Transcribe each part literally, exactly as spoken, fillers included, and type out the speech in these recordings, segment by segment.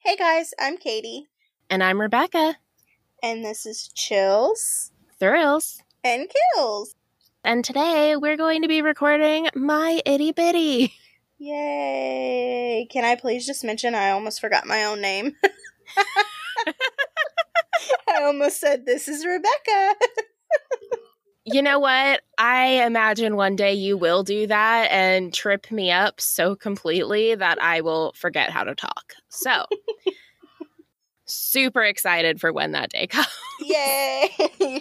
Hey guys, I'm Katie. And I'm Rebecca. And this is Chills, Thrills, and Kills. And today we're going to be recording My Itty Bitty. Yay! Can I please just mention I almost forgot my own name? I almost said, this is Rebecca. You know what? I imagine one day you will do that and trip me up so completely that I will forget how to talk. So, super excited for when that day comes. Yay!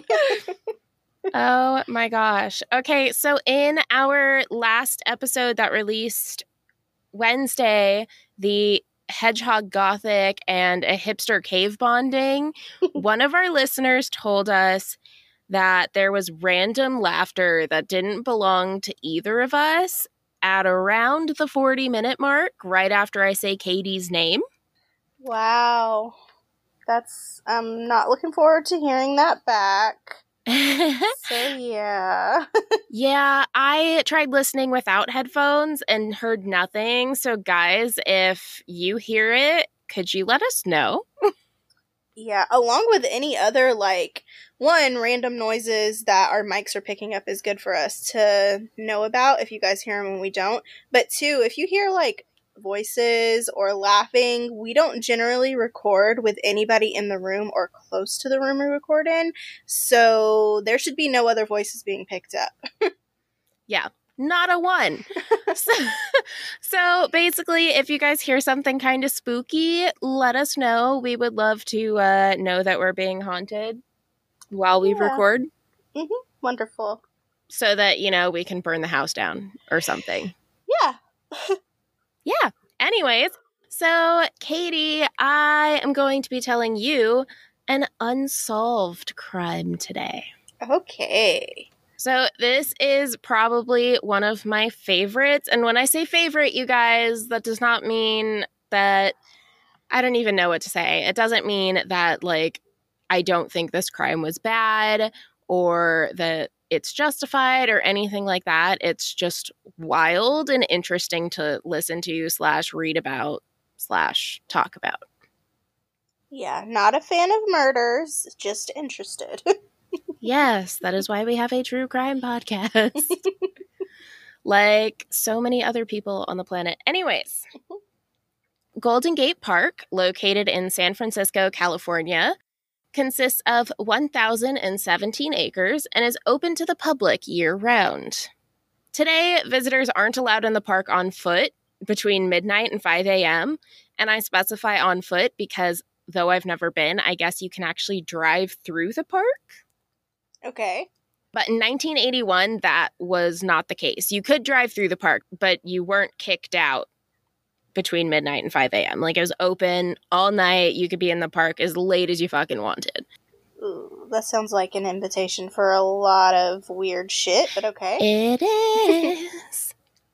Oh my gosh. Okay, so in our last episode that released Wednesday, the Hedgehog Gothic and a hipster cave bonding, one of our listeners told us that there was random laughter that didn't belong to either of us at around the forty minute mark, right after I say Katie's name. Wow. That's, I'm not looking forward to hearing that back. So, yeah. Yeah, I tried listening without headphones and heard nothing. So, guys, if you hear it, could you let us know? Yeah, along with any other, like, one, random noises that our mics are picking up is good for us to know about if you guys hear them and we don't. But two, if you hear, like, voices or laughing, we don't generally record with anybody in the room or close to the room we record in. So there should be no other voices being picked up. Yeah. Not a one. so, so basically, if you guys hear something kind of spooky, let us know. We would love to uh, know that we're being haunted while we Yeah. record. Mm-hmm. Wonderful. So that, you know, we can burn the house down or something. Yeah. Yeah. Anyways, so Katie, I am going to be telling you an unsolved crime today. Okay. So this is probably one of my favorites. And when I say favorite, you guys, that does not mean that I don't even know what to say. It doesn't mean that, like, I don't think this crime was bad or that it's justified or anything like that. It's just wild and interesting to listen to slash read about slash talk about. Yeah, not a fan of murders, just interested. Yes, that is why we have a true crime podcast. Like so many other people on the planet. Anyways, Golden Gate Park, located in San Francisco, California, consists of one thousand seventeen acres and is open to the public year-round. Today, visitors aren't allowed in the park on foot between midnight and five a.m., and I specify on foot because, though I've never been, I guess you can actually drive through the park. Okay. But in nineteen eighty-one, that was not the case. You could drive through the park, but you weren't kicked out between midnight and five a.m. Like, it was open all night. You could be in the park as late as you fucking wanted. Ooh, that sounds like an invitation for a lot of weird shit, but okay. It is.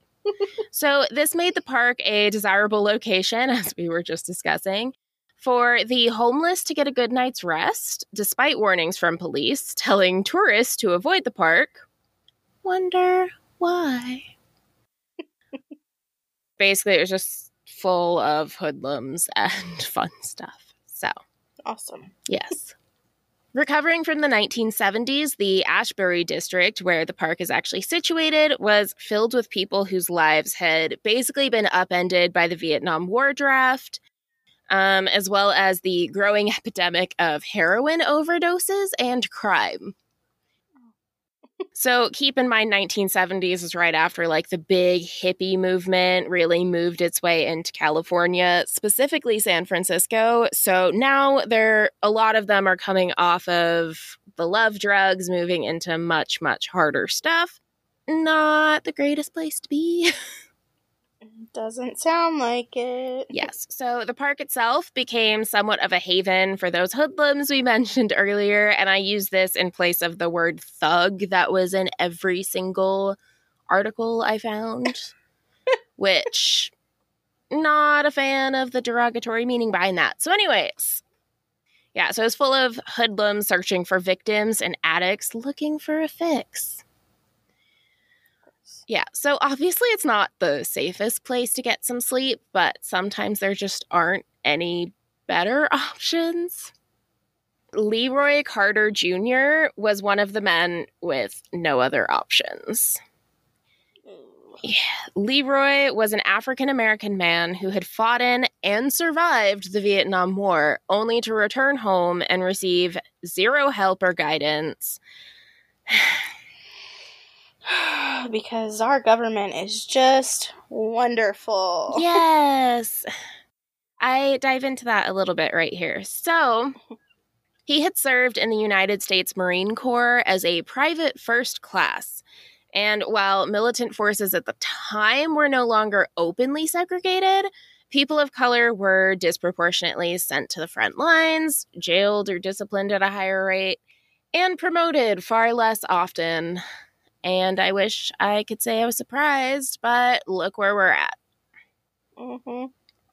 So this made the park a desirable location, as we were just discussing, for the homeless to get a good night's rest, despite warnings from police telling tourists to avoid the park. Wonder why? Basically, it was just full of hoodlums and fun stuff. So, awesome. Yes. Recovering from the nineteen seventies, the Ashbury district, where the park is actually situated, was filled with people whose lives had basically been upended by the Vietnam War draft, um, as well as the growing epidemic of heroin overdoses and crime. So keep in mind, nineteen seventies is right after, like, the big hippie movement really moved its way into California, specifically San Francisco. So now there, a lot of them are coming off of the love drugs, moving into much, much harder stuff. Not the greatest place to be. Doesn't sound like it. Yes. So the park itself became somewhat of a haven for those hoodlums we mentioned earlier, and I use this in place of the word thug that was in every single article I found, which, not a fan of the derogatory meaning behind that. So anyways, yeah, so it's full of hoodlums searching for victims and addicts looking for a fix. Yeah, so obviously it's not the safest place to get some sleep, but sometimes there just aren't any better options. Leroy Carter Junior was one of the men with no other options. Yeah. Leroy was an African-American man who had fought in and survived the Vietnam War, only to return home and receive zero help or guidance. Because our government is just wonderful. Yes. I dive into that a little bit right here. So, he had served in the United States Marine Corps as a private first class. And while militant forces at the time were no longer openly segregated, people of color were disproportionately sent to the front lines, jailed or disciplined at a higher rate, and promoted far less often. And I wish I could say I was surprised, but look where we're at. Mm-hmm.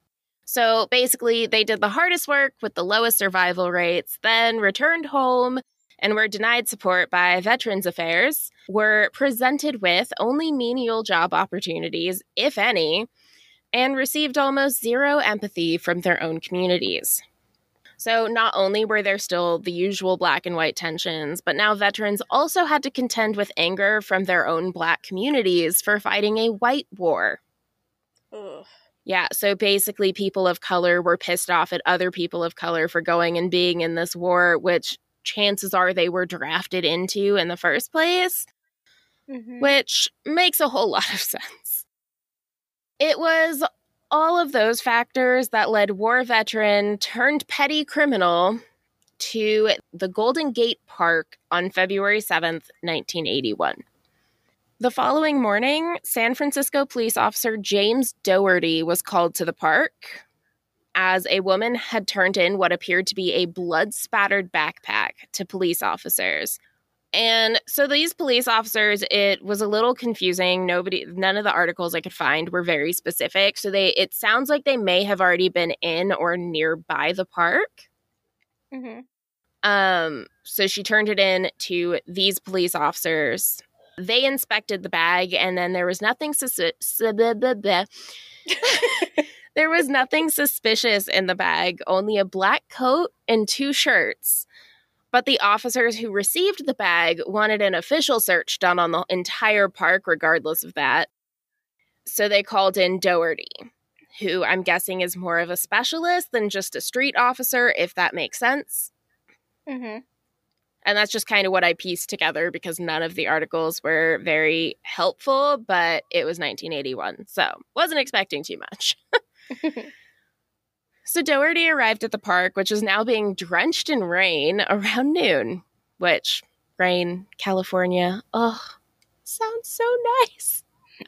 So basically, they did the hardest work with the lowest survival rates, then returned home and were denied support by Veterans Affairs, were presented with only menial job opportunities, if any, and received almost zero empathy from their own communities. So not only were there still the usual black and white tensions, but now veterans also had to contend with anger from their own black communities for fighting a white war. Ugh. Yeah, so basically people of color were pissed off at other people of color for going and being in this war, which chances are they were drafted into in the first place, Mm-hmm. which makes a whole lot of sense. It was all of those factors that led war veteran turned petty criminal to the Golden Gate Park on February seventh, nineteen eighty-one. The following morning, San Francisco police officer James Dougherty was called to the park as a woman had turned in what appeared to be a blood-spattered backpack to police officers. And so these police officers, it was a little confusing. Nobody, none of the articles I could find were very specific. So they, it sounds like they may have already been in or nearby the park. Mm-hmm. Um, so she turned it in to these police officers. They inspected the bag, and then there was nothing sus- there was nothing suspicious in the bag, only a black coat and two shirts. But the officers who received the bag wanted an official search done on the entire park regardless of that. So they called in Dougherty, who I'm guessing is more of a specialist than just a street officer, if that makes sense. Mm-hmm. And that's just kind of what I pieced together because none of the articles were very helpful, but it was nineteen eighty-one, so wasn't expecting too much. So Dougherty arrived at the park, which is now being drenched in rain, around noon, which, rain, California, oh, sounds so nice.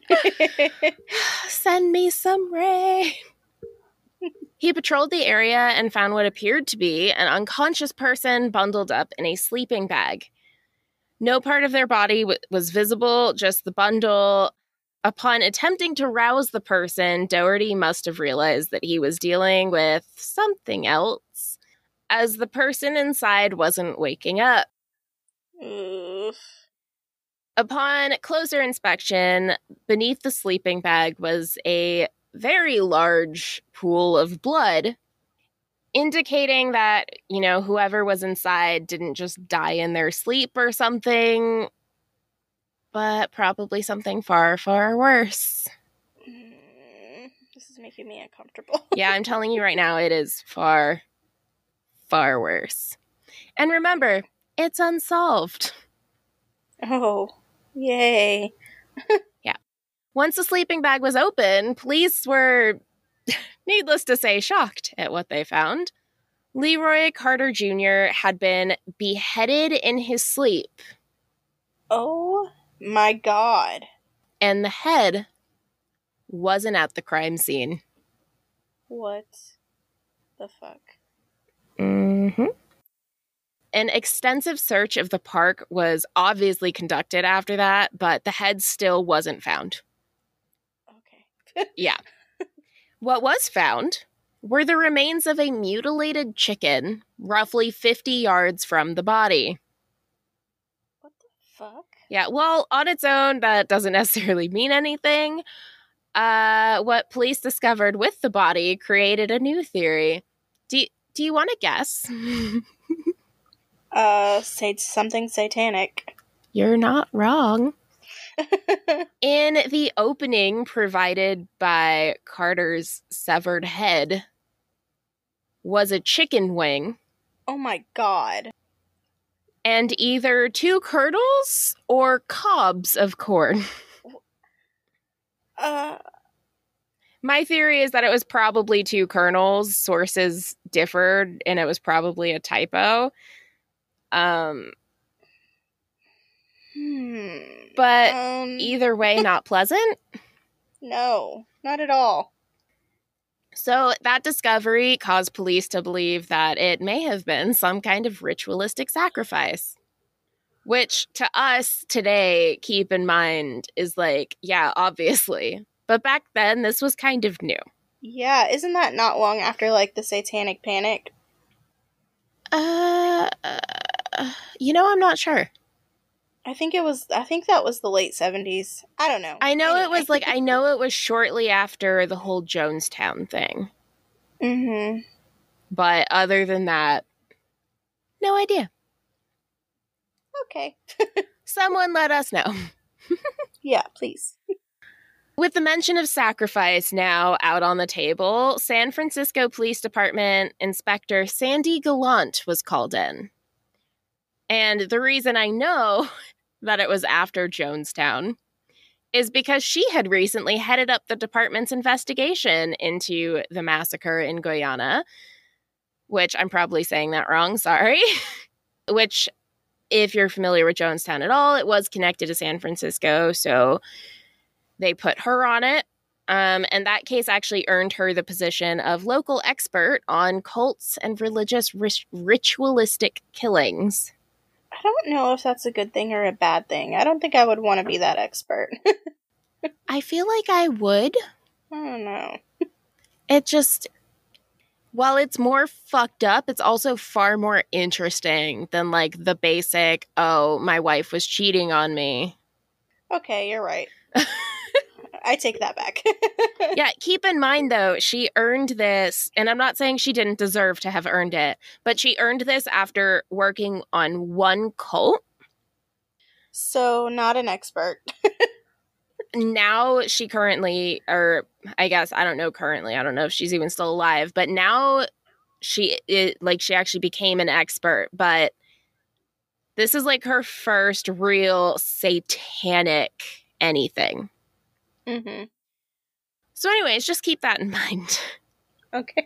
Send me some rain. He patrolled the area and found what appeared to be an unconscious person bundled up in a sleeping bag. No part of their body w- was visible, just the bundle. Upon attempting to rouse the person, Dougherty must have realized that he was dealing with something else, as the person inside wasn't waking up. Oof. Upon closer inspection, beneath the sleeping bag was a very large pool of blood, indicating that, you know, whoever was inside didn't just die in their sleep or something, but probably something far, far worse. Mm, this is making me uncomfortable. Yeah, I'm telling you right now, it is far, far worse. And remember, it's unsolved. Oh, yay. Yeah. Once the sleeping bag was open, police were, needless to say, shocked at what they found. Leroy Carter Junior had been beheaded in his sleep. Oh my god. And the head wasn't at the crime scene. What the fuck? Mm-hmm. An extensive search of the park was obviously conducted after that, but the head still wasn't found. Okay. Yeah. What was found were the remains of a mutilated chicken roughly fifty yards from the body. What the fuck? Yeah, well, on its own, that doesn't necessarily mean anything. Uh, what police discovered with the body created a new theory. Do you, do you want to guess? uh, say something satanic. You're not wrong. In the opening provided by Carter's severed head was a chicken wing. Oh my god. And either two kernels or cobs of corn. Uh, My theory is that it was probably two kernels. Sources differed, and it was probably a typo. Um, hmm. but um, either way, not pleasant. No, not at all. So that discovery caused police to believe that it may have been some kind of ritualistic sacrifice. Which, to us today, keep in mind, is like, yeah, obviously. But back then, this was kind of new. Yeah, isn't that not long after, like, the Satanic Panic? Uh, uh, you know, I'm not sure. I think it was, I think that was the late seventies. I don't know. I know anyway. it was, like, I know it was shortly after the whole Jonestown thing. Mm-hmm. But other than that, no idea. Okay. Someone let us know. Yeah, please. With the mention of sacrifice now out on the table, San Francisco Police Department Inspector Sandy Gallant was called in. And the reason I know that it was after Jonestown is because she had recently headed up the department's investigation into the massacre in Guyana, which I'm probably saying that wrong, sorry. Which, if you're familiar with Jonestown at all, it was connected to San Francisco, so they put her on it. Um, and that case actually earned her the position of local expert on cults and religious rit- ritualistic killings. I don't know if that's a good thing or a bad thing. I don't think I would want to be that expert. I feel like I would. I don't know. It just, while it's more fucked up, it's also far more interesting than, like, the basic, oh, my wife was cheating on me. Okay, you're right. I take that back. Yeah, keep in mind, though, she earned this, and I'm not saying she didn't deserve to have earned it, but she earned this after working on one cult. So, not an expert. Now she currently, or I guess, I don't know currently, I don't know if she's even still alive, but now she, it, like, she actually became an expert, but this is, like, her first real satanic anything. Mm-hmm. So anyways, just keep that in mind. Okay.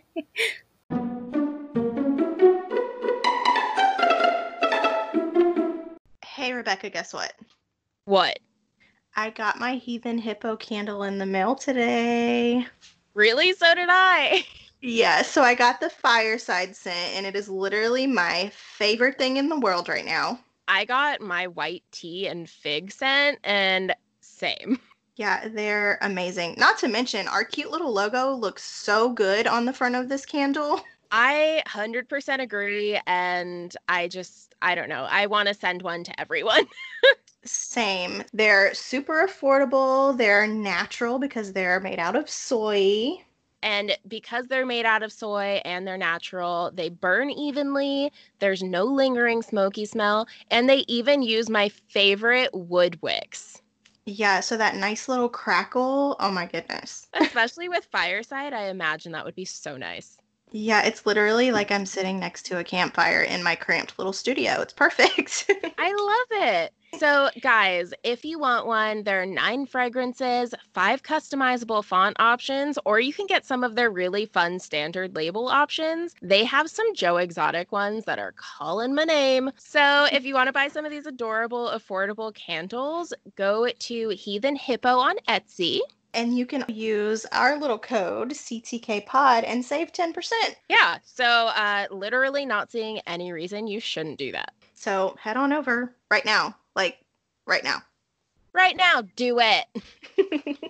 Hey, Rebecca, guess what? What? I got my Heathen Hippo candle in the mail today. Really? So did I. Yeah, so I got the fireside scent, and it is literally my favorite thing in the world right now. I got my white tea and fig scent, and same. Yeah, they're amazing. Not to mention, our cute little logo looks so good on the front of this candle. I one hundred percent agree, and I just, I don't know. I want to send one to everyone. Same. They're super affordable. They're natural because they're made out of soy. And because they're made out of soy and they're natural, they burn evenly. There's no lingering smoky smell. And they even use my favorite wood wicks. Yeah, so that nice little crackle. Oh my goodness. Especially with fireside, I imagine that would be so nice. Yeah, it's literally like I'm sitting next to a campfire in my cramped little studio. It's perfect. I love it. So, guys, if you want one, there are nine fragrances, five customizable font options, or you can get some of their really fun standard label options. They have some Joe Exotic ones that are calling my name. So, if you want to buy some of these adorable, affordable candles, go to Heathen Hippo on Etsy. And you can use our little code, C T K Pod, and save ten percent. Yeah, so uh, literally not seeing any reason you shouldn't do that. So head on over right now. Like, right now. Right now, do it.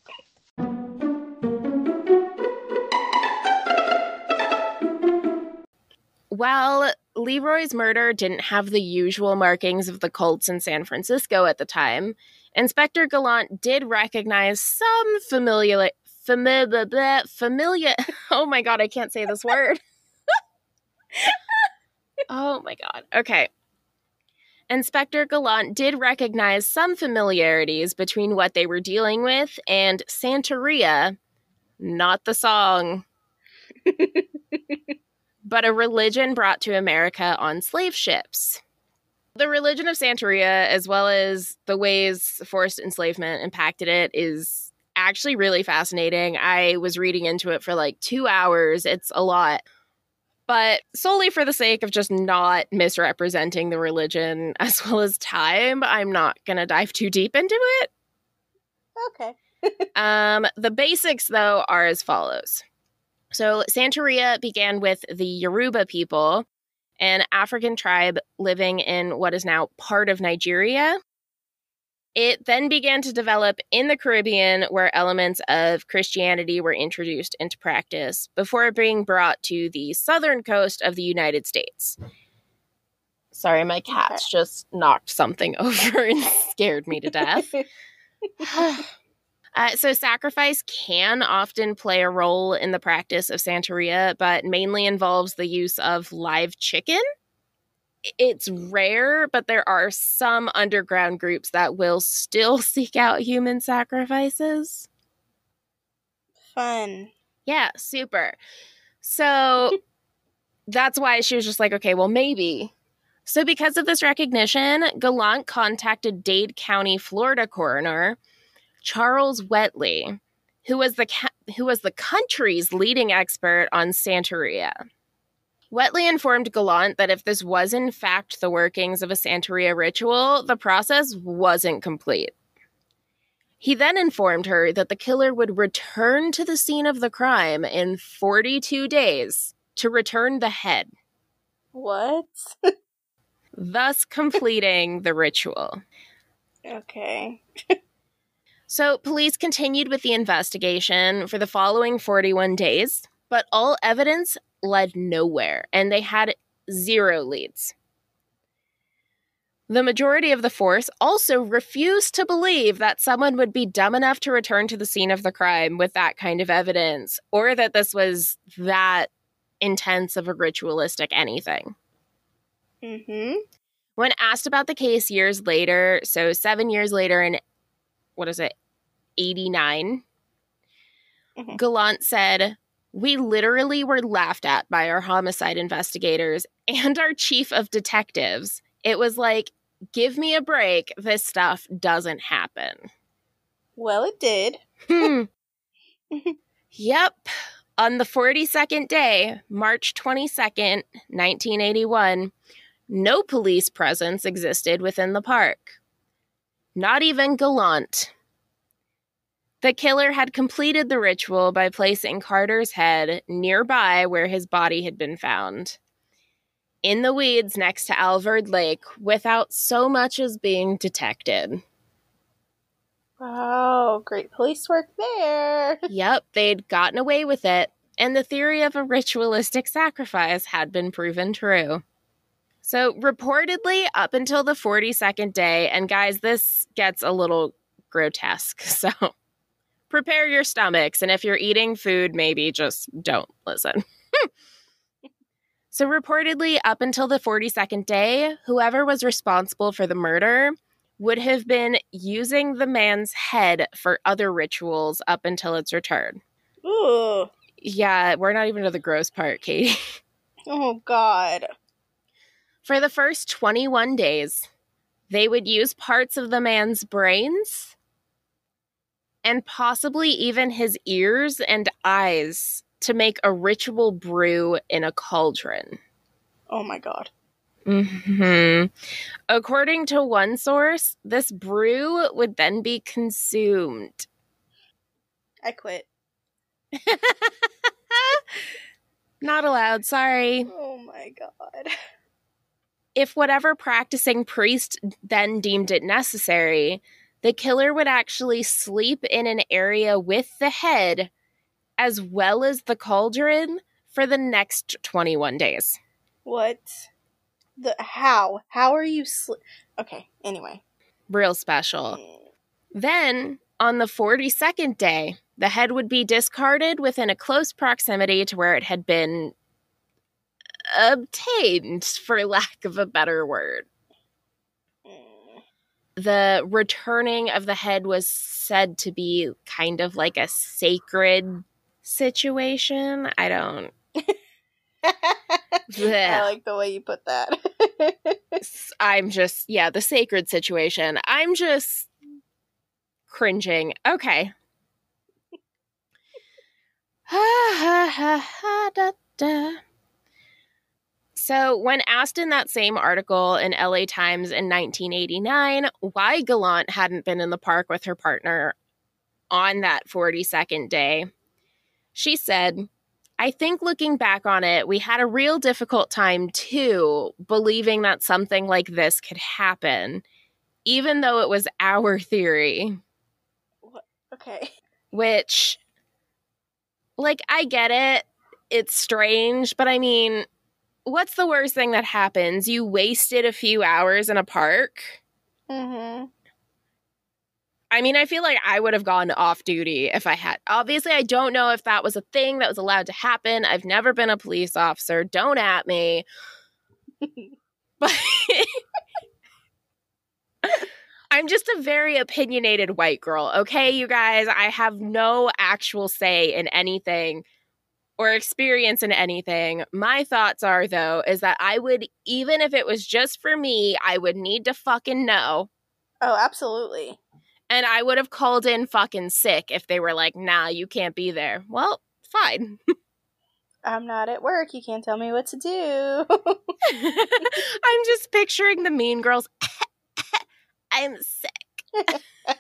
While Leroy's murder didn't have the usual markings of the cults in San Francisco at the time, Inspector Gallant did recognize some familiar, familiar, familiar, oh my god, I can't say this word. Oh my God. Okay. Inspector Gallant did recognize some familiarities between what they were dealing with and Santeria, not the song, but a religion brought to America on slave ships. The religion of Santeria, as well as the ways forced enslavement impacted it, is actually really fascinating. I was reading into it for like two hours. It's a lot. But solely for the sake of just not misrepresenting the religion as well as time, I'm not going to dive too deep into it. Okay. um, the basics, though, are as follows. So Santeria began with the Yoruba people, an African tribe living in what is now part of Nigeria. It then began to develop in the Caribbean, where elements of Christianity were introduced into practice before being brought to the southern coast of the United States. Sorry, my cat's Okay. just knocked something over and scared me to death. uh, so sacrifice can often play a role in the practice of Santeria, but mainly involves the use of live chicken. It's rare, but there are some underground groups that will still seek out human sacrifices. Fun. Yeah, super. So that's why she was just like, okay, well, maybe. So because of this recognition, Gallant contacted Dade County, Florida coroner Charles Wheatley, who was the ca- who was the country's leading expert on Santeria. Wheatley informed Gallant that if this was in fact the workings of a Santeria ritual, the process wasn't complete. He then informed her that the killer would return to the scene of the crime in forty-two days to return the head. What? Thus completing the ritual. Okay. So police continued with the investigation for the following forty-one days, but all evidence led nowhere, and they had zero leads. The majority of the force also refused to believe that someone would be dumb enough to return to the scene of the crime with that kind of evidence, or that this was that intense of a ritualistic anything. Mm-hmm. When asked about the case years later, so seven years later in, what is it, eighty-nine, mm-hmm. Gallant said, "We literally were laughed at by our homicide investigators and our chief of detectives. It was like, give me a break. This stuff doesn't happen." Well, it did. Hmm. Yep. On the forty-second day, March twenty-second, nineteen eighty-one, no police presence existed within the park. Not even Gallant. The killer had completed the ritual by placing Carter's head nearby where his body had been found, in the weeds next to Alvord Lake, without so much as being detected. Oh, great police work there. Yep, they'd gotten away with it, and the theory of a ritualistic sacrifice had been proven true. So, reportedly, up until the forty-second day, and guys, this gets a little grotesque, so prepare your stomachs, and if you're eating food, maybe just don't listen. So reportedly, up until the forty-second day, whoever was responsible for the murder would have been using the man's head for other rituals up until its return. Ooh. Yeah, we're not even to the gross part, Katie. Oh, God. For the first twenty-one days, they would use parts of the man's brains and possibly even his ears and eyes to make a ritual brew in a cauldron. Oh my God. Mm-hmm. According to one source, this brew would then be consumed. I quit. Not allowed, sorry. Oh my God. If whatever practicing priest then deemed it necessary, the killer would actually sleep in an area with the head as well as the cauldron for the next twenty-one days. What? The how? How are you sli- Okay, anyway. Real special. Then, on the forty-second day, the head would be discarded within a close proximity to where it had been obtained, for lack of a better word. The returning of the head was said to be kind of like a sacred situation. I don't... I like the way you put that. I'm just, yeah, the sacred situation. I'm just cringing. Okay. So, when asked in that same article in L A Times in nineteen eighty-nine why Gallant hadn't been in the park with her partner on that forty-second day, she said, "I think looking back on it, we had a real difficult time, too, believing that something like this could happen, even though it was our theory." What? Okay. Which, like, I get it. It's strange, but I mean, what's the worst thing that happens? You wasted a few hours in a park? Mm-hmm. I mean, I feel like I would have gone off duty if I had. Obviously, I don't know if that was a thing that was allowed to happen. I've never been a police officer. Don't at me. But I'm just a very opinionated white girl, okay, you guys? I have no actual say in anything or experience in anything. My thoughts are, though, is that I would, even if it was just for me, I would need to fucking know. Oh, absolutely. And I would have called in fucking sick if they were like, nah, you can't be there. Well, fine. I'm not at work. You can't tell me what to do. I'm just picturing the Mean Girls. I'm sick.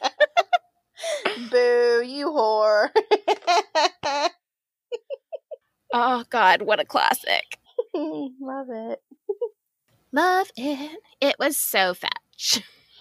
Boo, you whore. Oh, God, what a classic. Love it. Love it. It was so fetch.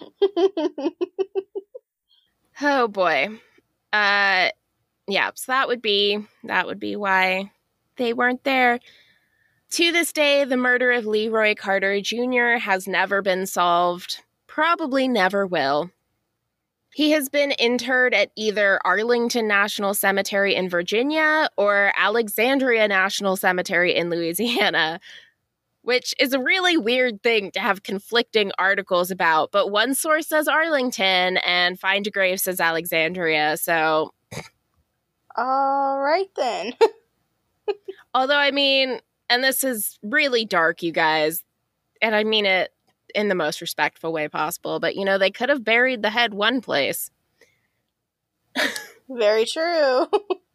Oh, boy. Uh, yeah, so that would be, that would be why they weren't there. To this day, the murder of Leroy Carter Junior has never been solved. Probably never will. He has been interred at either Arlington National Cemetery in Virginia or Alexandria National Cemetery in Louisiana, which is a really weird thing to have conflicting articles about. But one source says Arlington and Find a Grave says Alexandria, so... All right, then. Although, I mean, and this is really dark, you guys, and I mean it in the most respectful way possible, but, you know, they could have buried the head one place. Very true.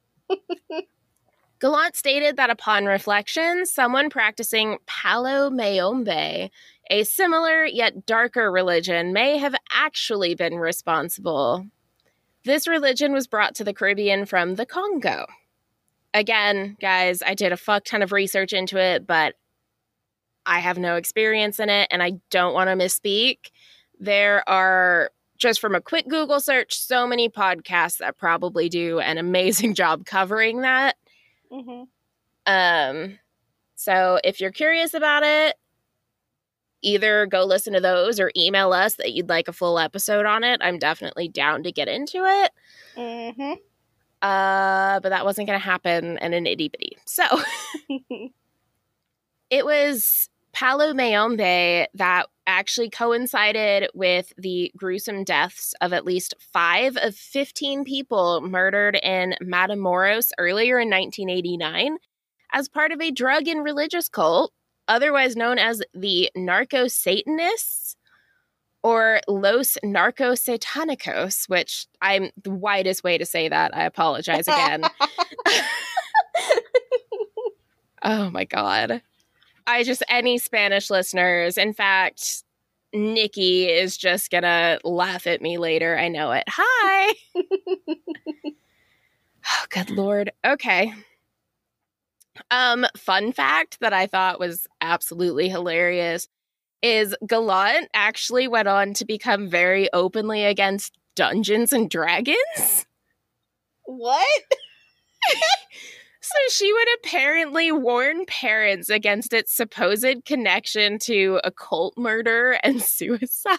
Gallant stated that upon reflection, someone practicing Palo Mayombe, a similar yet darker religion, may have actually been responsible. This religion was brought to the Caribbean from the Congo. Again, guys, I did a fuck ton of research into it, but I have no experience in it, and I don't want to misspeak. There are, just from a quick Google search, so many podcasts that probably do an amazing job covering that. Mm-hmm. Um, so if you're curious about it, either go listen to those or email us that you'd like a full episode on it. I'm definitely down to get into it. Mm-hmm. Uh, but that wasn't going to happen in an itty bitty. So it was Palo Mayombe that actually coincided with the gruesome deaths of at least five of fifteen people murdered in Matamoros earlier in nineteen eighty-nine as part of a drug and religious cult, otherwise known as the Narco-Satanists or Los Narco-Satanicos, which I'm the widest way to say that. I apologize again. Oh my God. I just, any Spanish listeners, in fact, Nikki is just gonna laugh at me later. I know it. Hi. Oh, good Lord. Okay. Um, fun fact that I thought was absolutely hilarious is Gallant actually went on to become very openly against Dungeons and Dragons. What? So she would apparently warn parents against its supposed connection to occult murder and suicide.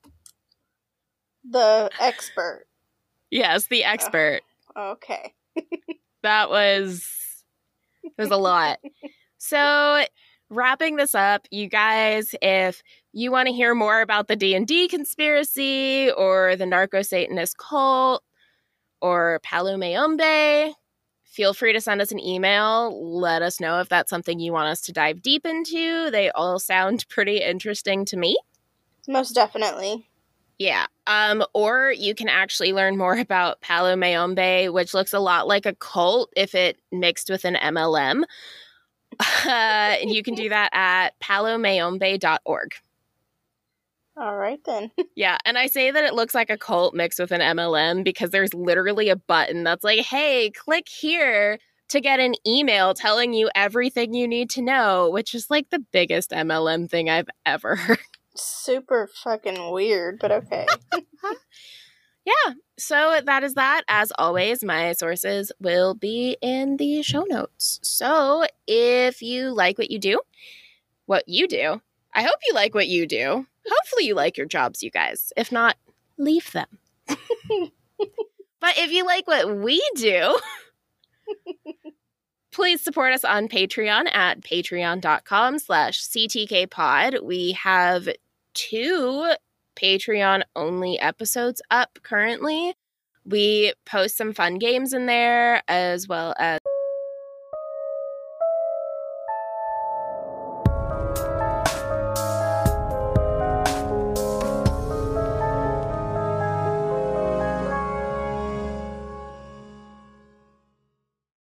The expert. Yes, the expert. Uh, okay. That was, it was a lot. So wrapping this up, you guys, if you want to hear more about the D and D conspiracy or the narco-Satanist cult or Palo Mayombe, feel free to send us an email. Let us know if that's something you want us to dive deep into. They all sound pretty interesting to me. Most definitely. Yeah. Um, or you can actually learn more about Palo Mayombe, which looks a lot like a cult if it mixed with an M L M. Uh, and you can do that at palo mayombe dot org. All right, then. Yeah, and I say that it looks like a cult mixed with an M L M because there's literally a button that's like, hey, click here to get an email telling you everything you need to know, which is like the biggest M L M thing I've ever heard. Super fucking weird, but okay. Yeah, so that is that. As always, my sources will be in the show notes. So if you like what you do, what you do, I hope you like what you do. Hopefully you like your jobs, you guys. If not, leave them. But if you like what we do, please support us on Patreon at patreon.com slash ctkpod. We have two Patreon-only episodes up currently. We post some fun games in there, as well as